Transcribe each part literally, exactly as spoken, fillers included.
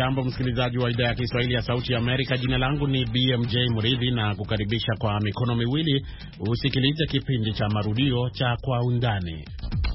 Hujambo msikilizaji wa idhaa ya Kiswahili ya Sauti ya Amerika. Jina langu ni B M J Mridhi na kukaribisha kwa mikono miwili usikilize kipindi cha marudio cha Kwa Undani.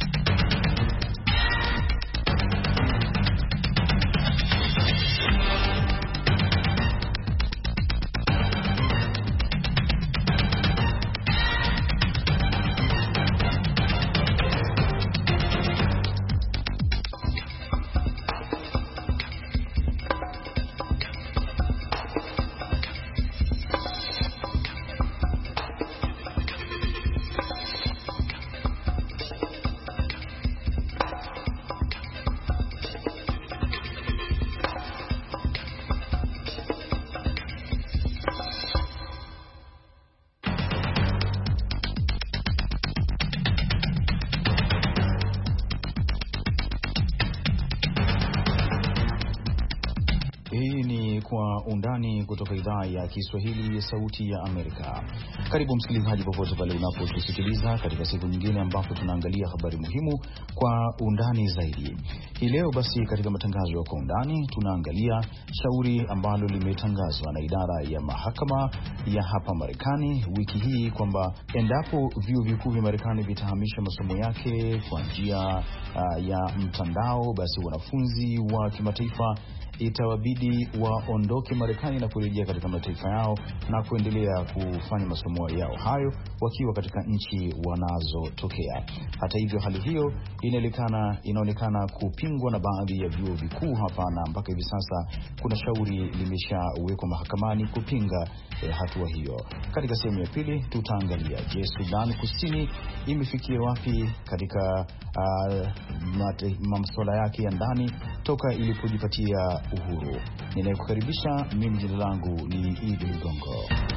Kwa Undani kutoka idhaa ya Kiswahili ya Sauti ya Amerika. Karibu msikilizaji popote pale unapotusikiliza katika siku nyingine ambapo tunaangalia habari muhimu kwa undani zaidi. Hii leo basi katika matangazo ya Kwa Undani tunaangalia shauri ambalo limetangazwa na idara ya mahakama ya hapa Marekani wiki hii kwamba endapo vyuo vikuu vya Marekani vitahamisha masomo yake kwa njia uh, ya mtandao, basi wanafunzi wa kimataifa itawabidi waondoke Marekani na kurejea katika mataifa yao na kuendelea kufanya masomo yao hayo wakiwa katika nchi wanazotokea. Hata hivyo, hali hiyo inaonekana inaonekana kupingwa na baadhi ya vyuo vikuu hapa, na mpaka hivi sasa kuna shauri limeshawekwa mahakamani kupinga eh, hatua hiyo. Katika sehemu ya pili tutaangalia, je, Sudan Kusini imefikia wapi katika uh, masuala yake ya ndani toka ilipojipatia uhuru. Ninayekukaribisha mimi, jina langu ni Idi Ligongo.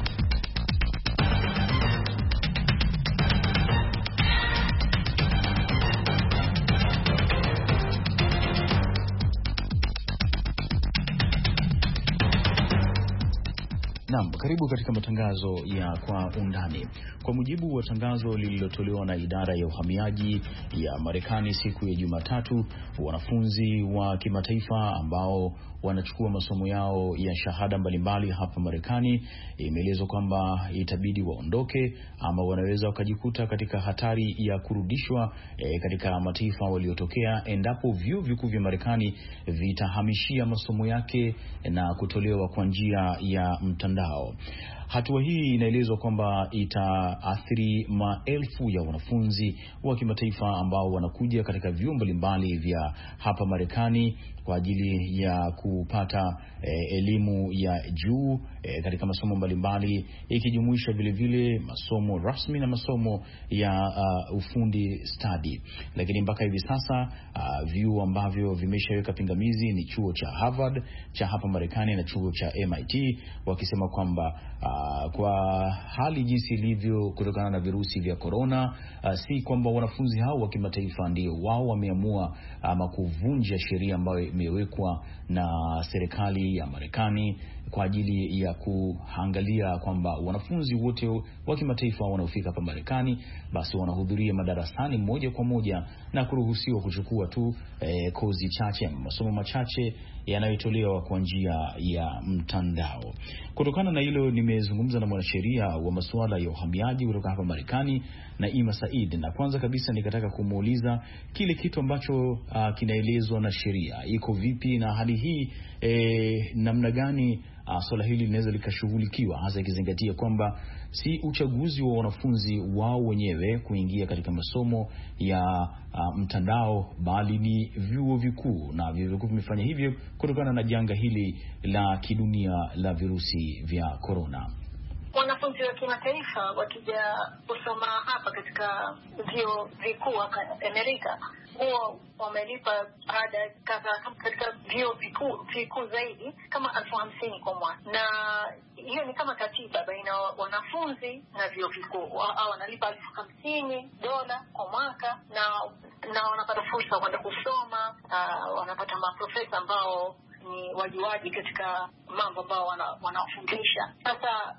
Naam, karibu katika matangazo ya Kwa Undani. Kwa mujibu wa tangazo lililotolewa na idara ya uhamiaji ya Marekani siku ya Jumatatu, wanafunzi wa kimataifa ambao wanachukua masomo yao ya shahada mbalimbali hapa Marekani, imeelezwa kwamba itabidi waondoke ama wanaweza wakajikuta katika hatari ya kurudishwa e, katika mataifa waliotokea endapo vyuo vikuu vya Marekani vitahamishia masomo yake na kutolewa kwa njia ya mtandao. Hatua hii inaelezwa kwamba itaathiri maelfu ya wanafunzi wa kimataifa ambao wanakuja katika vyuo mbalimbali vya hapa Marekani kwa ajili ya kupata eh, elimu ya juu eh, katika masomo mbalimbali, ikijumuisha vile vile masomo rasmi na masomo ya uh, ufundi stadi. Lakini mpaka hivi sasa uh, vyuo ambavyo vimeshaweka pingamizi ni chuo cha Harvard cha hapa Marekani na chuo cha M I T, wakisema kwamba uh, kwa hali jinsi ilivyo kutokana na virusi vya corona, uh, si kwamba wanafunzi hao wa kimataifa ndio wao wameamua ama kuvunja sheria ambayo imewekwa na serikali ya Marekani kwa ajili ya kuangalia kwamba wanafunzi wote wa kimataifa wanaofika hapa Marekani basi wanahudhuria madarasani moja kwa moja na kuruhusiwa kuchukua tu eh, kozi chache, masomo machache yanayotolewa kwa njia ya mtandao. Kutokana na hilo, nimezungumza na mwanasheria wa masuala ya uhamiaji kutoka hapa Marekani, Naima Said, na kwanza kabisa nikataka kumuuliza kile kitu ambacho uh, kinaelezwa na sheria iko vipi, na hali hii eh, namna gani uh, swala hili linaweza likashughulikiwa, hasa ikizingatia kwamba si uchaguzi wa wanafunzi wao wenyewe kuingia katika masomo ya uh, mtandao, bali ni vyuo vikuu, na vyuo vikuu vimefanya hivyo kutokana na janga hili la kidunia la virusi vya corona. Wanafunzi wa kimataifa wakija kusoma hapa katika vyuo vikuu hapa Amerika, huwa wamelipa ada kadhaa katika vyuo vikuu vikuu zaidi kama elfu hamsini kwa mwaka, na hiyo ni kama katiba baina wanafunzi na vyuo vikuu. Hao wanalipa elfu hamsini dola kwa mwaka, na na wanapata fursa kwenda kusoma, uh, wanapata maprofesa ambao ni wajuaji katika mambo ambao wanafundisha. Sasa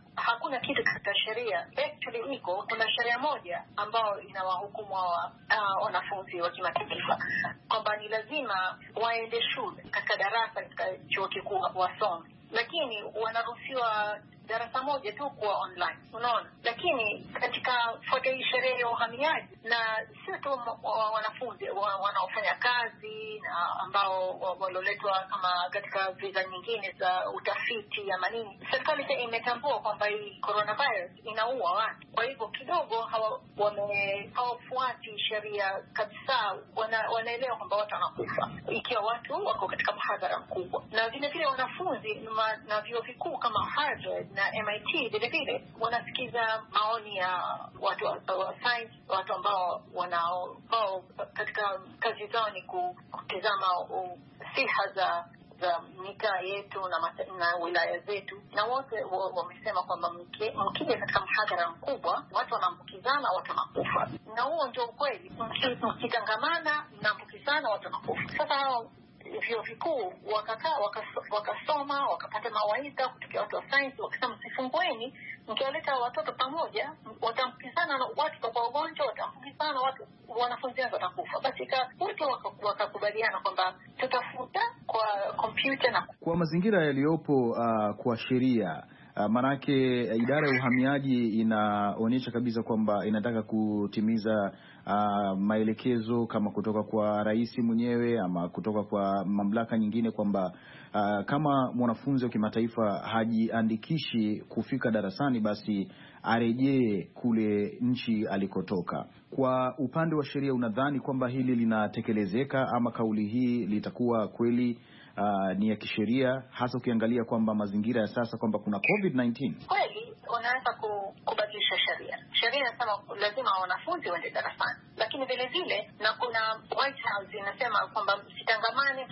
hakuna kitu katika sheria actually iko. Kuna sheria moja ambayo inawahukumu wa uh, wanafunzi wa kimataifa kwamba ni lazima waende shule katika darasa katika chuo kikuu wasome, lakini wanaruhusiwa darasa moja tu kwa online, unaona. Lakini katika fuata sheria ya uhamiaji, na sio tu wanafunzi wanaofanya kazi na ambao waloletwa kama katika visa nyingine za utafiti ama nini, serikali pia imetambua kwamba hii coronavirus inaua watu. Kwa hivyo kidogo hawa wame hawafuati sheria kabisa, wana, wanaelewa kwamba watu wanakufa ikiwa watu wako katika mhadhara mkubwa. Na vile vile wanafunzi na, na vyuo vikuu kama Harvard na M I T vile vile wanasikiza maoni ya watu wa science, watu ambao wanao katika kazi zao ni kutizama siha za za mitaa yetu na, na wilaya zetu, na wote wamesema kwamba mkija katika mhadhara mkubwa watu wanaambukizana, watu wanakufa. Na huo ndio ukweli, mkitangamana mnaambukizana, watu wanakufa. Sasa hao vyuo vikuu wakakaa wakasoma wakapata mawaidha kutoka watu wa science, wakasema msifungueni, mkiwaleta watoto pamoja wataambukizana na watu kwa wagonjwa, wataambukizana watu, wanafunzi wao watakufa. Basi wote wakakubaliana kwamba tutafuta kwa kompyuta na kwa mazingira yaliyopo uh, kwa sheria uh, manake idara ya uhamiaji inaonyesha kabisa kwamba inataka kutimiza Uh, maelekezo kama kutoka kwa rais mwenyewe ama kutoka kwa mamlaka nyingine kwamba uh, kama mwanafunzi wa kimataifa hajiandikishi kufika darasani basi arejee kule nchi alikotoka. Kwa upande wa sheria, unadhani kwamba hili linatekelezeka ama kauli hii litakuwa kweli uh, ni ya kisheria, hasa ukiangalia kwamba mazingira ya sasa kwamba kuna covid nineteen? Kweli wanaweza kubadilisha sheria. Sheria inasema lazima wanafunzi waende darasani, lakini vile vile na kuna White House inasema kwamba msitangamane,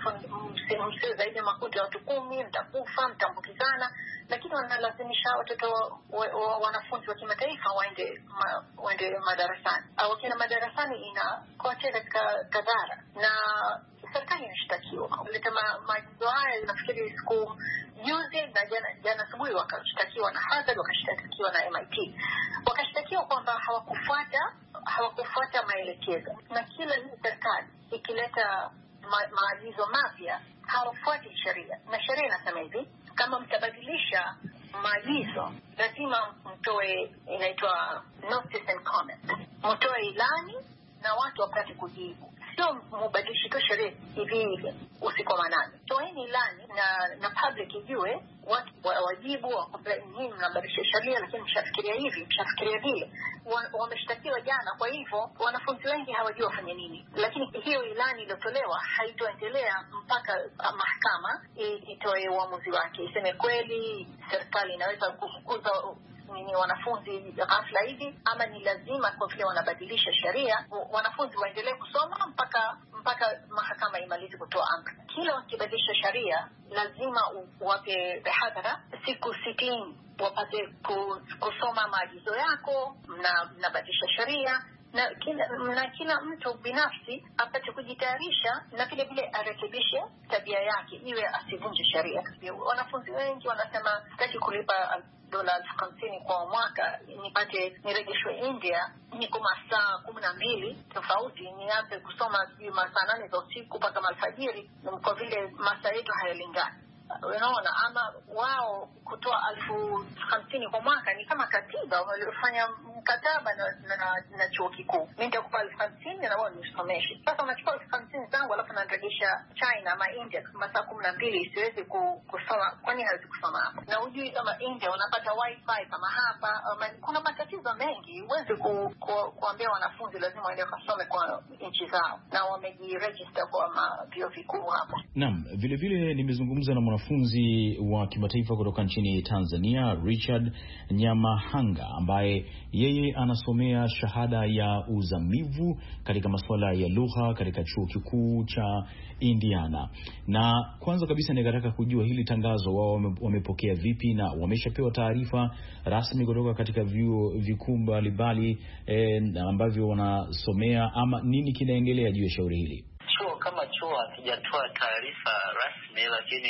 msio zaidi ya makundi ya watu kumi, mtakufa, mtaambukizana, lakini wanalazimisha watoto wa, wa, wanafunzi wa kimataifa waende ma, waende madarasani. Au kina madarasani inakocha katika kadhara, na serikali inashtakiwa kuleta maagizo haya. Nafikiri siku juzi na jana jana asubuhi wakashtakiwa na Harvard, wakashtakiwa na M I T, wakashtakiwa kwamba hawakufuata hawakufuata maelekezo. Na kila hii serikali ikileta ma, maagizo mapya hawafuati sheria, na sheria inasema hivi, kama mtabadilisha maagizo lazima mtoe, inaitwa notice and comment, mtoe ilani na watu wapate kujibu. Sio mbadilishe tu sheria hivi hivi usiku manane. Toeni ilani na na public ijue, watu wajibu wa complain nini, mnabadilisha sheria lakini mshafikiria hivi, mshafikiria vile. Wameshtakiwa jana, kwa hivyo wanafunzi wengi hawajui wafanye nini. Lakini hiyo ilani iliyotolewa haitoendelea mpaka mahakama itoe uamuzi wake, iseme kweli serikali inaweza kufukuza ni wanafunzi ghafla hivi ama ni lazima kwa vile wanabadilisha sheria wanafunzi waendelee kusoma mpaka mpaka mahakama imalize kutoa amri. Kila wakibadilisha sheria lazima wape hadhara siku sitini wapate kusoma maagizo yako na mnabadilisha sheria, na kila, na kila mtu binafsi apate kujitayarisha na vile vile arekebishe tabia yake iwe asivunje sheria. Wanafunzi wengi wanasema sitaki kulipa dola elfu hamsini kwa mwaka nipate nirejeshwe India, niko masaa kumi na mbili tofauti, nianze kusoma masaa nane za usiku mpaka alfajiri, kwa vile masaa yetu hayalingani. Unaona, ama wao kutoa elfu hamsini kwa mwaka ni kama katiba waliofanya mkataba na, na, na chuo kikuu. Mimi nitakupa elfu hamsini na wao nisomeshe. Sasa unachukua elfu hamsini zangu alafu narejesha China ama India masaa kumi na mbili, siwezi kusoma. Kwani hawezi kusoma hapa? Na ujui kama India unapata wifi kama hapa. Um, kuna matatizo mengi. Huwezi ku, ku, kuambia wanafunzi lazima waende kusome kwa nchi zao, na wamejiregister kwa vyuo vikuu hapa. Naam, vile vile nimezungumza na mwanafunzi wa kimataifa kutoka nchini Tanzania, Richard Nyamahanga, ambaye yeye anasomea shahada ya uzamivu katika masuala ya lugha katika chuo kikuu cha Indiana. Na kwanza kabisa ningetaka kujua hili tangazo wao wamepokea vipi, na wameshapewa taarifa rasmi kutoka katika vyuo vikuu mbalimbali eh, ambavyo wanasomea, ama nini kinaendelea juu ya shauri hili? Chuo kama chuo hakijatoa taarifa rasmi, lakini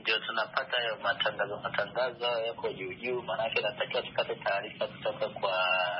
ndio tunapata hayo matangazo matangazo yako juu juu, maana yake natakiwa tupate taarifa kutoka kwa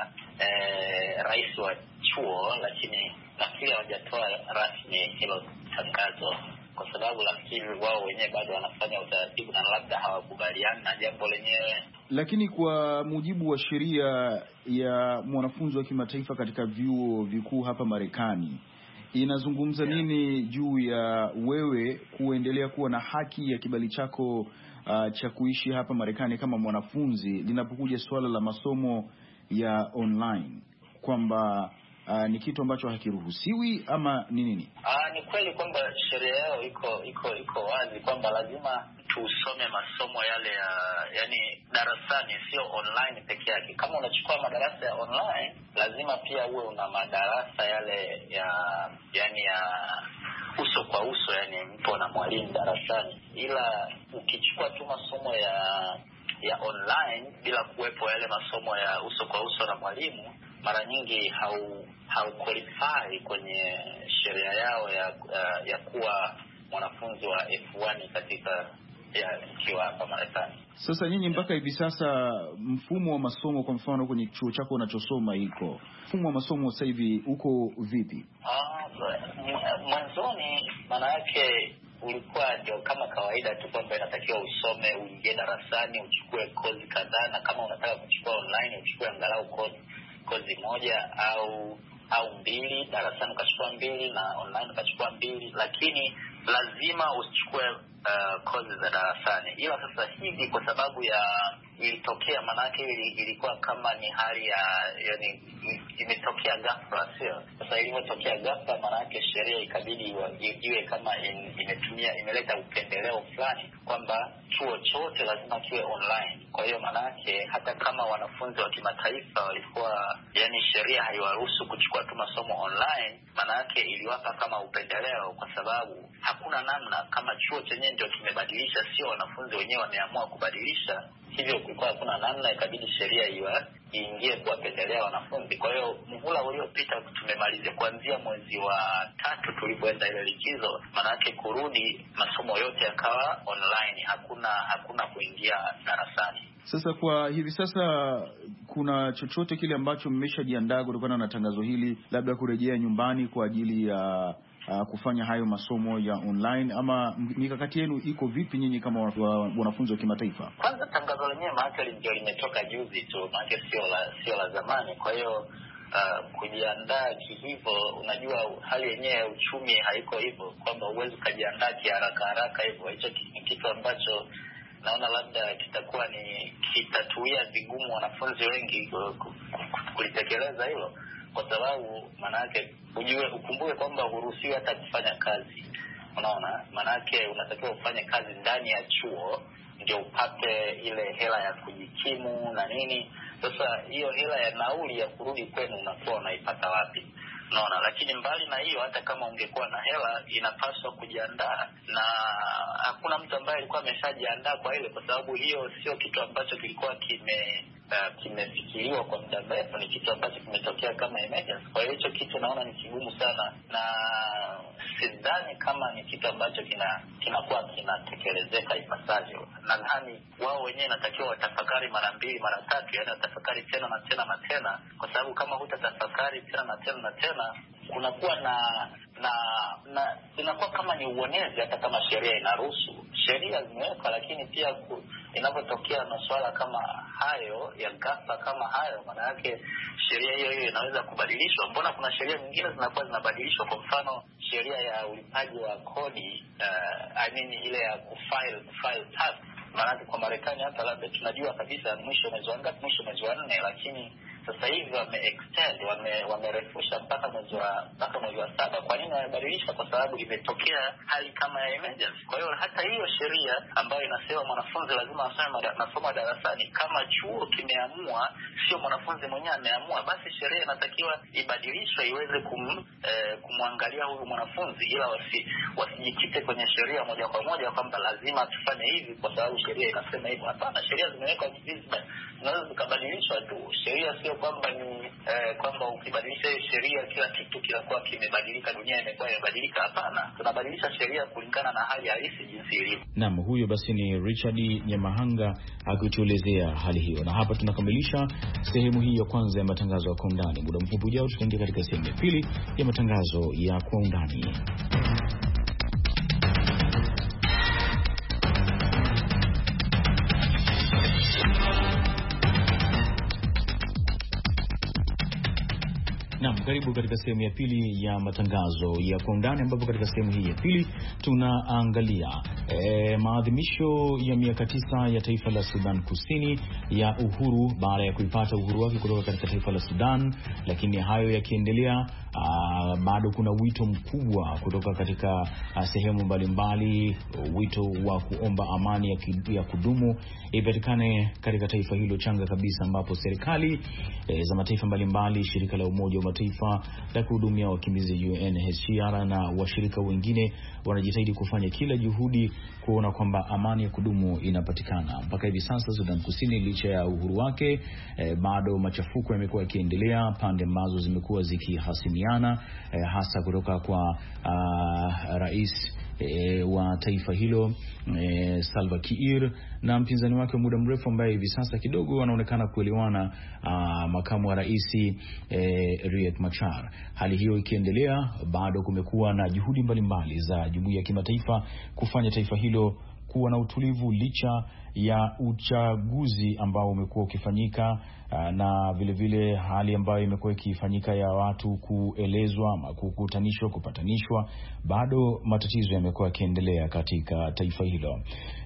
eh, rais wa chuo, lakini nafikiri hawajatoa rasmi hilo tangazo kwa sababu nafikiri wao wenyewe bado wanafanya utaratibu na labda hawakubaliani na jambo lenyewe. Lakini kwa mujibu wa sheria ya mwanafunzi wa kimataifa katika vyuo vikuu hapa Marekani, inazungumza yeah, nini juu ya wewe kuendelea kuwa na haki ya kibali chako uh, cha kuishi hapa Marekani kama mwanafunzi linapokuja suala la masomo ya online, kwamba uh, ni kitu ambacho hakiruhusiwi ama ni nini? Ah, ni kweli kwamba sheria yao iko iko iko wazi kwamba lazima tusome masomo yale ya yani darasani, sio online peke yake. Kama unachukua madarasa ya online, lazima pia uwe una madarasa yale ya yani ya uso kwa uso, yani mpo na mwalimu darasani. Ila ukichukua tu masomo ya ya online bila kuwepo yale masomo ya uso kwa uso na mwalimu, mara nyingi hau hau qualify kwenye sheria yao ya uh, ya kuwa mwanafunzi wa F one katika ya ikiwa hapa Marekani. Sasa nyinyi mpaka hivi sasa mfumo wa masomo, kwa mfano kwenye chuo chako unachosoma iko, mfumo wa masomo sasa hivi uko vipi? Ah, mwanzoni maana yake ulikuwa ndio kama kawaida tu kwamba inatakiwa usome, uingie darasani, uchukue kozi kadhaa, na kama unataka kuchukua online uchukue angalau kozi kozi moja au au mbili, darasani ukachukua mbili na online ukachukua mbili, lakini lazima usichukue uh, kozi za darasani. Ila sasa hivi kwa sababu ya ilitokea, manake ilikuwa kama ni hali ya yani imetokea ghafla, sio? Sasa ilipotokea ghafla, manake sheria ikabidi iwe kama in, imetumia imeleta upendeleo fulani kwamba chuo chote lazima kiwe online. Kwa hiyo manake hata kama wanafunzi wa kimataifa walikuwa yani sheria haiwaruhusu kuchukua tu masomo online, manake iliwapa kama upendeleo kwa sababu hakuna namna, kama chuo chenyewe ndio kimebadilisha, sio wanafunzi wenyewe wameamua kubadilisha. Hivyo kulikuwa hakuna namna, ikabidi sheria iwe iingie kuwapendelea wanafunzi. Kwa hiyo muhula uliopita tumemalizia kuanzia mwezi wa tatu tulipoenda ile likizo, manake kurudi masomo yote yakawa online, hakuna hakuna kuingia darasani. Sasa kwa hivi sasa kuna chochote kile ambacho mmeshajiandaa kutokana na tangazo hili, labda kurejea nyumbani kwa ajili ya uh, kufanya hayo masomo ya online, ama mikakati yenu iko vipi nyinyi kama wanafunzi wa kimataifa? Kwanza tangazo lenyewe maana ndio limetoka juzi tu, maana sio la sio la zamani. Kwa hiyo uh, kujiandaa kihivyo, unajua hali yenyewe ya uchumi haiko hivyo kwamba uwezo kujiandaa kiharaka haraka hivyo. Hicho ni kitu ambacho naona labda kitakuwa ni kitatuia vigumu wanafunzi wengi kulitekeleza hilo, kwa sababu manake ujue ukumbuke kwamba huruhusiwi hata kufanya kazi. Unaona, manake unatakiwa ufanye kazi ndani ya chuo ndio upate ile hela ya kujikimu na nini. Sasa hiyo hela ya nauli ya kurudi kwenu unakuwa unaipata wapi? Unaona, lakini mbali na hiyo, hata kama ungekuwa na hela inapaswa kujiandaa, na hakuna mtu ambaye alikuwa ameshajiandaa kwa ile, kwa sababu hiyo sio kitu ambacho kilikuwa kime uh, kimefikiriwa kwa muda mrefu, ni kitu ambacho kimetokea kama emergency. Kwa hiyo hicho kitu naona ni kigumu sana, na sidhani kama ni kitu ambacho kina kinakuwa kinatekelezeka ipasavyo. Nadhani wao wenyewe natakiwa watafakari mara mbili mara tatu, yaani watafakari tena na tena na tena, kwa sababu kama hutatafakari tena na tena na tena kunakuwa na na na inakuwa kama ni uonezi. Hata kama sheria inaruhusu, sheria zimeweka, lakini pia ku, inapotokea masuala kama hayo ya ghafla kama hayo, maana yake sheria hiyo hiyo inaweza kubadilishwa. Mbona kuna sheria nyingine zinakuwa zinabadilishwa? Kwa mfano sheria ya ulipaji wa kodi, uh, I mean ile ya kufile kufile tax. Maana kwa Marekani hata labda tunajua kabisa mwisho mwezi wa ngapi, mwisho mwezi wa nne, lakini sasa hivi wame extend wame wamerefusha mpaka mwezi wa mpaka mwezi wa saba. Kwa nini wamebadilisha? Kwa sababu imetokea hali kama ya emergency. Kwa hiyo hata hiyo sheria ambayo inasema mwanafunzi lazima asome masomo darasani, kama chuo kimeamua, sio mwanafunzi mwenyewe ameamua, basi sheria inatakiwa ibadilishwe iweze kum, eh, kumwangalia huyu mwanafunzi, ila wasi wasijikite kwenye sheria moja kwa moja kwamba lazima tufanye hivi kwa sababu sheria inasema hivyo. Hapana, sheria zimewekwa hivi, zinaweza zikabadilishwa tu. Sheria sio kwamba ni eh, kwamba ukibadilisha sheria kila kitu kinakuwa kimebadilika, dunia imekuwa imebadilika. Hapana, tunabadilisha sheria kulingana na hali halisi jinsi ilivyo. Naam, huyo basi ni Richard Nyamahanga akituelezea hali hiyo. Na hapa tunakamilisha sehemu hii ya kwanza ya matangazo ya Kwa Undani. Muda mfupi ujao tutaingia katika sehemu ya pili ya matangazo ya Kwa Undani. Naam, karibu katika sehemu ya pili ya matangazo ya Kwa Undani, ambapo katika sehemu hii ya pili tunaangalia e, maadhimisho ya miaka tisa ya taifa la Sudan Kusini ya uhuru baada ya kuipata uhuru wake kutoka katika taifa la Sudan. Lakini hayo yakiendelea, bado kuna wito mkubwa kutoka katika a, sehemu mbalimbali, wito wa kuomba amani ya, ki, ya kudumu ipatikane katika taifa hilo changa kabisa, ambapo serikali e, za mataifa mbalimbali, shirika la Umoja wa Mataifa la kuhudumia wakimbizi U N H C R na washirika wengine wanajitahidi kufanya kila juhudi kuona kwamba amani ya kudumu inapatikana. Mpaka hivi sasa Sudan Kusini, licha ya uhuru wake, e, bado machafuko yamekuwa yakiendelea, pande ambazo zimekuwa zikihasimiana, e, hasa kutoka kwa a, rais E, wa taifa hilo e, Salva Kiir na mpinzani wake wa muda mrefu ambaye hivi sasa kidogo wanaonekana kuelewana, a, makamu wa rais e, Riek Machar. Hali hiyo ikiendelea, bado kumekuwa na juhudi mbalimbali za jumuiya ya kimataifa kufanya taifa hilo kuwa na utulivu licha ya uchaguzi ambao umekuwa ukifanyika, na vile vile hali ambayo imekuwa ikifanyika ya watu kuelezwa ama kukutanishwa, kupatanishwa. Bado matatizo yamekuwa yakiendelea katika taifa hilo.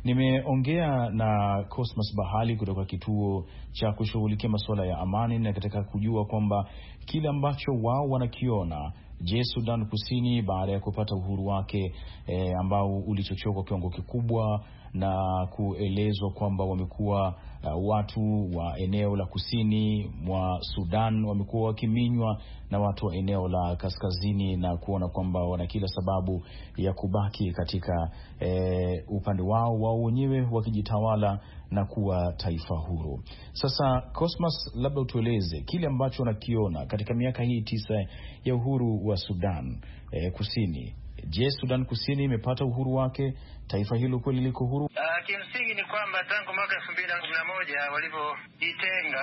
Nimeongea na Cosmas Bahali kutoka kituo cha kushughulikia masuala ya amani, na katika kujua kwamba kile ambacho wao wanakiona, je, Sudan Kusini baada ya kupata uhuru wake e, ambao ulichochewa kwa kiwango kikubwa na kuelezwa kwamba wamekuwa uh, watu wa eneo la kusini mwa Sudan wamekuwa wakiminywa na watu wa eneo la kaskazini, na kuona kwamba wana kila sababu ya kubaki katika e, upande wao wao wenyewe wakijitawala na kuwa taifa huru. Sasa Cosmas, labda utueleze kile ambacho unakiona katika miaka hii tisa ya uhuru wa Sudan e, Kusini. Je, Sudan Kusini imepata uhuru wake? Taifa hilo kweli liko huru? Uh, kimsingi ni kwamba tangu mwaka elfu mbili na kumi na moja walivyojitenga,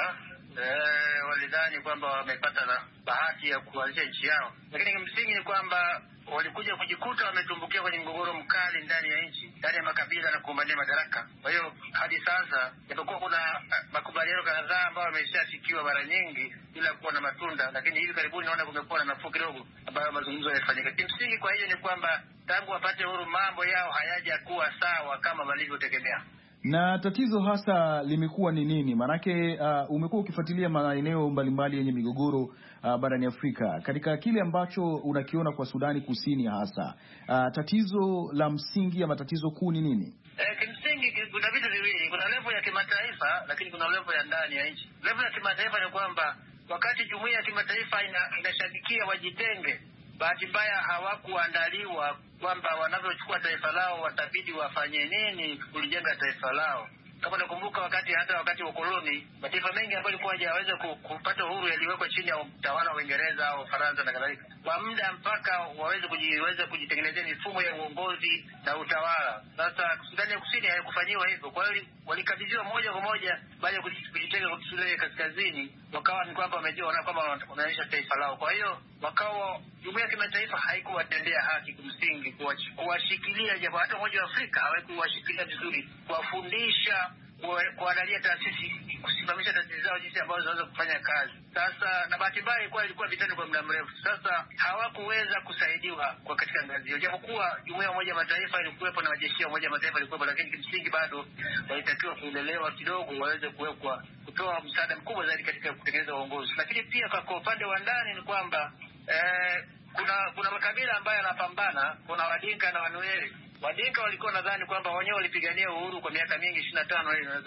eh, walidhani kwamba wamepata na bahati ya kuanzisha nchi yao, lakini kimsingi ni kwamba walikuja kujikuta wametumbukia kwenye mgogoro mkali ndani ya nchi, ndani ya makabila na kugombania madaraka. Kwa hiyo hadi sasa, japokuwa kuna makubaliano kadhaa ambayo yameshasikiwa mara nyingi bila kuwa na matunda, lakini hivi karibuni naona kumekuwa na nafuu kidogo ambayo mazungumzo yamefanyika. Kimsingi kwa hiyo ni kwamba tangu wapate uhuru mambo yao hayaja kuwa sawa kama walivyotegemea. Na tatizo hasa limekuwa ni nini? Maanake uh, umekuwa ukifuatilia maeneo mbalimbali yenye migogoro uh, barani Afrika. Katika kile ambacho unakiona kwa Sudani Kusini hasa, uh, tatizo la msingi ama tatizo kuu ni nini? Eh, kimsingi kuna vitu viwili. Kuna level ya kimataifa, lakini kuna level ya ndani ya nchi. Level ya kimataifa ni kwamba wakati jumuiya ya kimataifa ina, inashabikia wajitenge, bahati mbaya hawakuandaliwa kwamba wanavyochukua taifa lao watabidi wafanye nini kulijenga taifa lao. Kama nakumbuka wakati hata wakati wa koloni, mataifa mengi ambayo yalikuwa hajaweza kupata uhuru yaliwekwa chini ya utawala wa Uingereza au Faransa na kadhalika, kwa muda mpaka waweze kujiweza kujitengenezea mifumo ya uongozi na utawala. Sasa Sudani ya Kusini haikufanyiwa hivyo, kwa hiyo walikabidhiwa moja kwa moja baada ya kujitenga kwa Sudani ya Kaskazini, wakawa ni kwamba wamejua wana kwamba wanaanzisha taifa lao. Kwa hiyo wakawa jumuiya ya kimataifa haikuwatendea haki kimsingi, kuwashikilia, japo hata Umoja wa Afrika hawakuwashikilia vizuri, kuwafundisha, kuandalia taasisi, kusimamisha taasisi zao jinsi ambazo zinaweza kufanya kazi. Sasa na bahati mbaya ilikuwa ilikuwa vitani kwa muda mrefu. Sasa hawakuweza kusaidiwa kwa katika ngazi hiyo, japokuwa jumuiya ya Umoja wa Mataifa ilikuwepo na majeshi ya Umoja wa Mataifa ilikuwepo, lakini kimsingi bado walitakiwa kuelelewa kidogo waweze kuwekwa, kutoa msaada mkubwa zaidi katika kutengeneza uongozi. Lakini pia kwa upande wa ndani ni kwamba eh, kuna kuna makabila ambayo yanapambana. Kuna Wadinka na Wanueri. Wadinka walikuwa nadhani kwamba wenyewe walipigania uhuru kwa miaka mingi ishirini na tano na zaidi,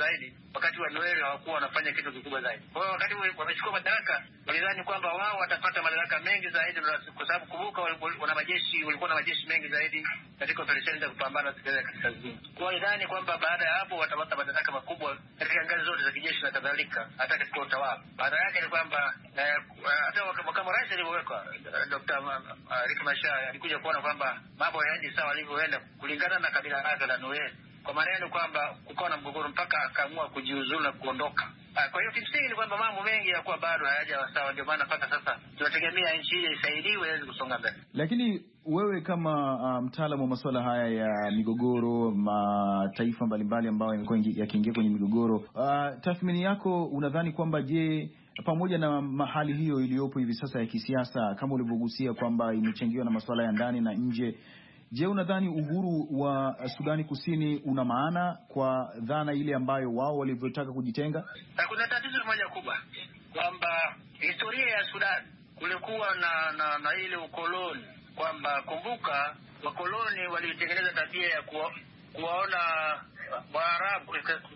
wakati wa Noel hawakuwa wanafanya kitu kikubwa zaidi. Kwa hiyo wakati wamechukua madaraka walidhani kwamba wao watapata madaraka mengi zaidi, kwa sababu kumbuka wana majeshi, walikuwa na majeshi mengi zaidi katika operesheni za kupambana na kaskazini. Kwa hiyo walidhani kwamba baada ya hapo watapata madaraka makubwa katika ngazi zote za kijeshi na kadhalika, hata katika utawala. Baada yake ni kwamba eh, hata makamu rais alivyowekwa Dokta Riek Machar alikuja kuona kwamba mambo hayaendi sawa alivyoenda kulingana na kabila lake la Noel. Kwa maneno kwamba kukawa na mgogoro mpaka akaamua kujiuzulu na kuondoka. Kwa hiyo kimsingi ni kwamba mambo mengi yakuwa bado hayajawa sawa, ndio maana mpaka sasa tunategemea nchi hii isaidiwe iweze kusonga mbele. Lakini wewe kama uh, mtaalamu wa masuala haya ya migogoro, mataifa mbalimbali ambayo yamekuwa yakiingia kwenye migogoro, uh, tathmini yako unadhani kwamba je, pamoja na mahali hiyo iliyopo hivi sasa ya kisiasa kama ulivyogusia kwamba imechangiwa na masuala ya ndani na nje, je, unadhani uhuru wa Sudani Kusini una maana kwa dhana ile ambayo wao walivyotaka kujitenga? Kuna tatizo moja kubwa kwamba historia ya Sudan kulikuwa na na, na ile ukoloni, kwamba kumbuka wakoloni walitengeneza tabia ya kuwa, kuwaona Waarabu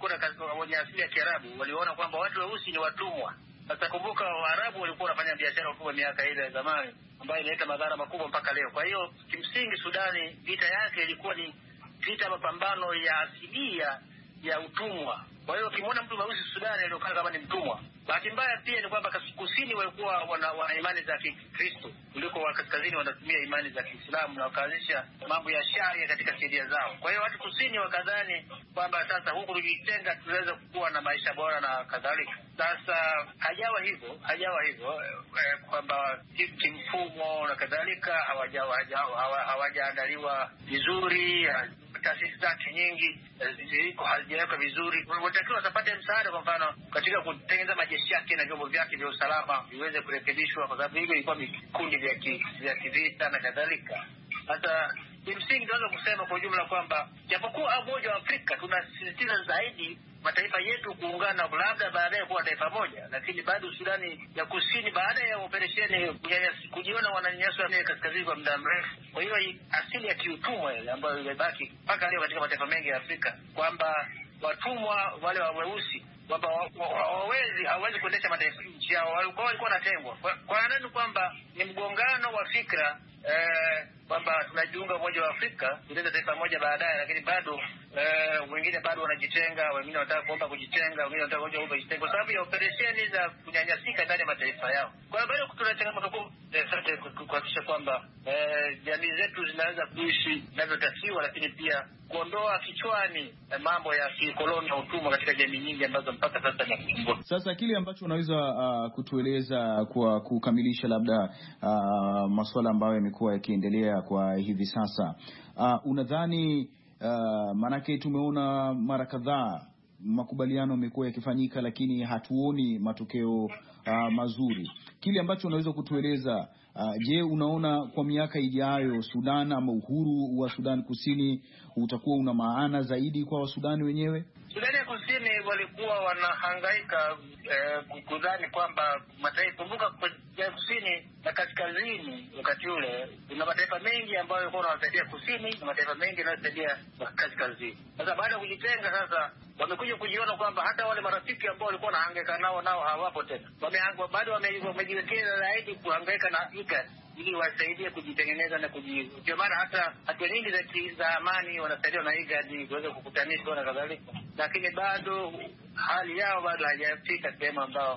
wenye asili ya Kiarabu waliona kwamba watu weusi ni watumwa. Sasa kumbuka Waarabu walikuwa wanafanya biashara kubwa miaka ile ya zamani ambayo inaleta madhara makubwa mpaka leo. Kwa hiyo kimsingi Sudani vita yake ilikuwa ni vita mapambano ya asilia ya utumwa. Kwa hiyo ukimwona mtu mweusi Sudani aliokaa kama ni mtumwa. Bahati mbaya pia ni kwamba kusini walikuwa wana, wana imani za Kikristo kuliko wa kaskazini wanatumia imani za Kiislamu na wakaanzisha mambo ya sharia katika sheria zao. Kwa hiyo watu kusini wakadhani kwamba sasa huku tukijitenga tunaweza kuwa na maisha bora na kadhalika. Sasa hajawa hivyo, hajawa hivyo eh, kwamba kimfumo na kadhalika hawajawa hawajaandaliwa vizuri, taasisi zake nyingi ziko hazijawekwa vizuri. Wanatakiwa watapate msaada, kwa mfano katika kutengeneza majeshi yake na vyombo vyake vya usalama viweze kurekebishwa, kwa sababu hivyo ilikuwa vikundi vya kivita na kadhalika. Hata kimsingi tunaweza kusema kwa ujumla kwamba japokuwa Umoja wa Afrika tunasisitiza zaidi mataifa yetu kuungana labda baadaye kuwa taifa moja, lakini bado Sudani ya Kusini baada ya operesheni kujiona wananyanyaswa na kaskazini kwa muda mrefu. Kwa hiyo asili ya kiutumwa ile ambayo imebaki mpaka leo katika mataifa mengi ya Afrika, kwamba watumwa wale wa weusi kwamba hawawezi hawawezi kuendesha mataifa nchi yao, walikuwa walikuwa wanatengwa. Kwa nini? Kwamba ni mgongano wa fikra eh, kwamba tunajiunga Umoja wa Afrika kuleta taifa moja baadaye, lakini bado eh, wengine bado wanajitenga, wengine wanataka kuomba kujitenga, wengine wanataka kuomba kujitenga kwa sababu ya operesheni za kunyanyasika ndani ya mataifa yao. Kwa hiyo bado tuna changamoto kubwa eh, kuhakikisha kwamba eh, jamii zetu zinaweza kuishi inavyotakiwa, lakini pia kuondoa kichwani eh, mambo ya kikoloni na utumwa katika jamii nyingi ambazo mpaka sasa ni. Sasa kile ambacho unaweza uh, kutueleza kwa kukamilisha labda uh, masuala ambayo yamekuwa yakiendelea kwa hivi sasa, uh, unadhani uh, manake tumeona mara kadhaa makubaliano yamekuwa yakifanyika lakini hatuoni matokeo uh, mazuri. Kile ambacho unaweza kutueleza, uh, je, unaona kwa miaka ijayo Sudan ama uhuru wa Sudan Kusini utakuwa una maana zaidi kwa Wasudani wenyewe? Sudani ya Kusini walikuwa wanahangaika eh, kudhani kwamba mataifa, kumbuka kwa kusini na kaskazini wakati ule kuna mataifa mengi ambayo yalikuwa yanasaidia kusini na mataifa mengi yanayosaidia kaskazini. Sasa baada ya kujitenga sasa wamekuja kujiona kwamba hata wale marafiki ambao walikuwa wanahangaika nao nao hawapo tena. Wamehangaika bado wamejiwekeza zaidi kuhangaika na IGAD ili wasaidie kujitengeneza na kuji. Ndio maana hata hatua nyingi za za amani wanasaidiwa na IGAD kuweza kukutanishwa na kadhalika. Lakini bado hali yao bado haijafika sehemu ambao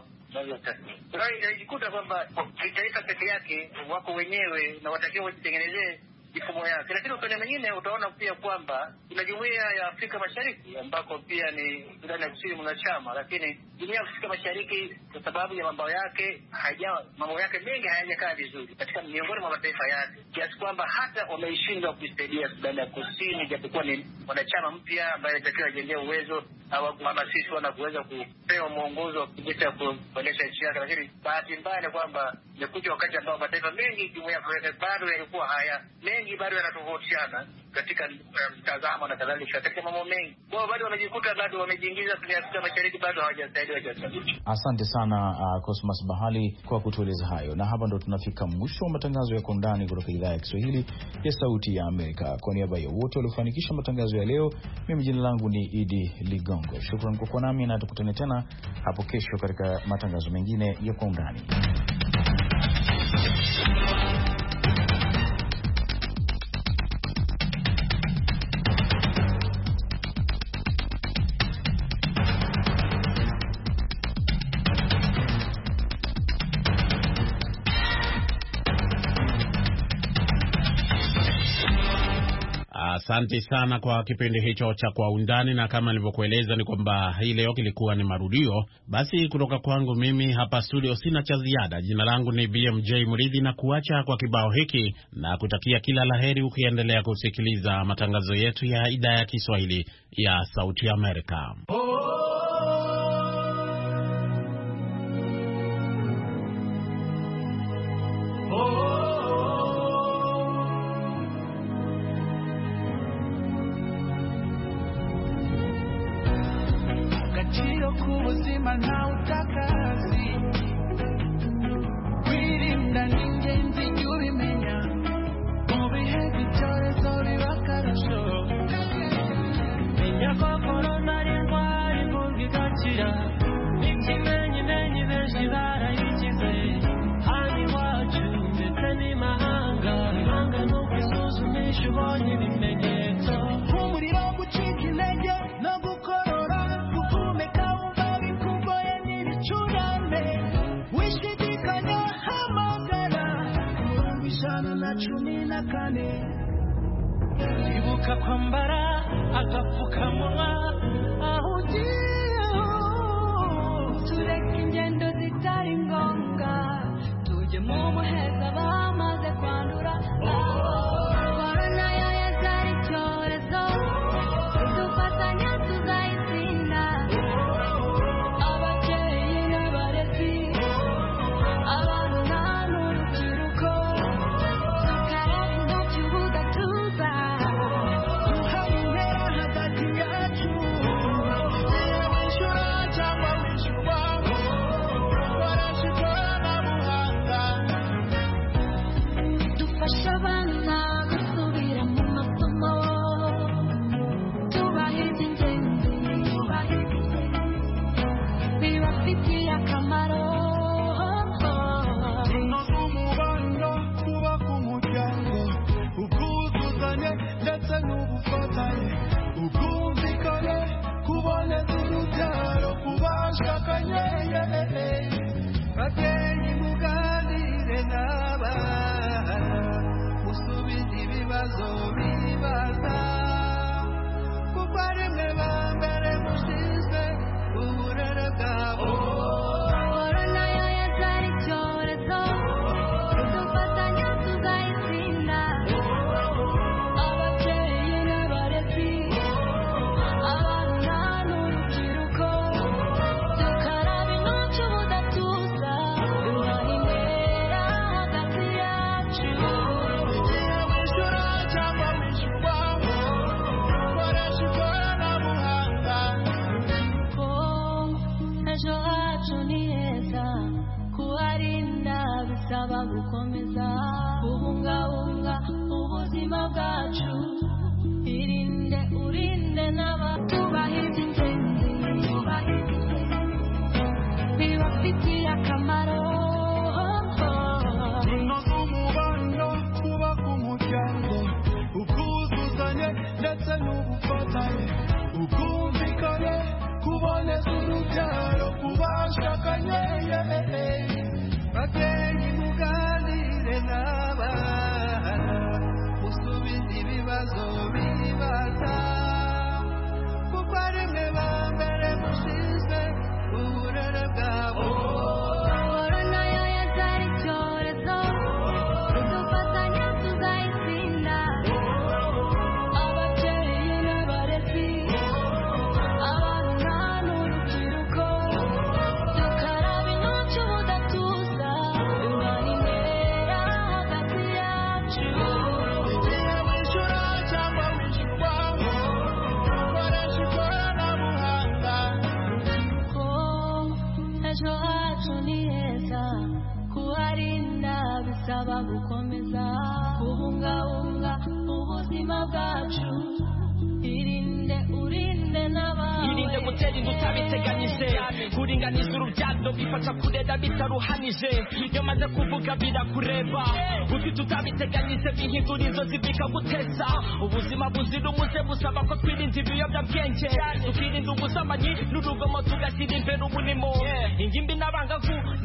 inajikuta kwamba taifa peke yake wako wenyewe na watakiwa wajitengenezee mifumo yake. Lakini upande mwingine utaona pia kwamba kuna Jumuiya ya Afrika Mashariki ambako pia ni Sudani ya Kusini mwanachama, lakini Jumuiya ya Afrika Mashariki kwa sababu ya mambo yake hajawa mambo yake mengi hayajakaa vizuri katika miongoni mwa mataifa yake, kiasi kwamba hata wameishindwa kuisaidia Sudani ya Kusini japokuwa ni wanachama mpya ambaye inatakiwa ajengee uwezo au kuhamasishwa na kuweza kupewa mwongozo wa kujita kuendesha nchi yake. Lakini bahati mbaya ni kwamba imekuja wakati ambao mataifa mengi Jumuiya ya Afrika bado yalikuwa haya mengi bado yanatofautiana katika mtazamo um, na kadhalika katika mambo mengi. Wao bado wanajikuta bado wamejiingiza kwenye Afrika Mashariki, bado hawajasaidiwa hawajasaidiwa. Asante sana uh, Cosmas Bahali kwa kutueleza hayo, na hapa ndo tunafika mwisho wa matangazo ya Kwa Undani kutoka idhaa ya Kiswahili ya Sauti ya Amerika. Kwa niaba ya wote waliofanikisha matangazo ya leo, mimi jina langu ni Idi Ligongo. Shukrani kwa kuwa nami, na tukutane tena hapo kesho katika matangazo mengine ya Kwa Undani. Asante sana kwa kipindi hicho cha Kwa Undani, na kama nilivyokueleza ni kwamba hii leo kilikuwa ni marudio. Basi kutoka kwangu mimi hapa studio sina cha ziada. Jina langu ni B M J Mridhi, na kuacha kwa kibao hiki na kutakia kila laheri ukiendelea kusikiliza matangazo yetu ya idhaa ya Kiswahili ya Sauti ya Amerika. Na utakazi wirinda n'ingenzi y'ubimenya mu bihe by'icyorezo bibakarasho menya ko korona ari indwara ivurwa igakira n'ikimenyimenyi benshi barayikize hano iwacu ndetse n'imahanga ibanga ni ukwisuzumisha ubonye ibimenyetso nk'umuriro wo gucika intege no gukorora guhumeka cumi na kane ibuka kwambara agapfukamunwa aho ugiye, tureke ingendo zitari ngombwa tujye mu muheza bamaze kwandura. Korona yo yazari icyorezo dufatanya tuzayitsinda, ababyeyi n'abarezi abana n'urubyiruko gukomeza kubungabunga ubuzima bwacu, irinde urinde n'abatubahiza ingenzi bibafitiye akamaro. Tunoze umubano, twubaka umuryango, ubwuzuzanye ndetse n'ubufatanye, ubwumvikane, kuboneza urubyaro ku bashakanye. Babyeyi muganire hacu ni heza kuharinda bisaba gukomeza kubungabunga ubuzima bwacu irinde urinde n'abawe irinde gutera inda utabiteganyije kuringaniza urubyaro bifasha kurera bitaruhanije iyo maze kuvuga birakureba ufite utabiteganyije bihindura inzozi bikaguteza ubuzima buzira umuze busaba ko twirinda ibiyobyabwenge tukirinda ubusambanyi n'urugomo tugashyira imbere ubunimo ingimbi n'abangavu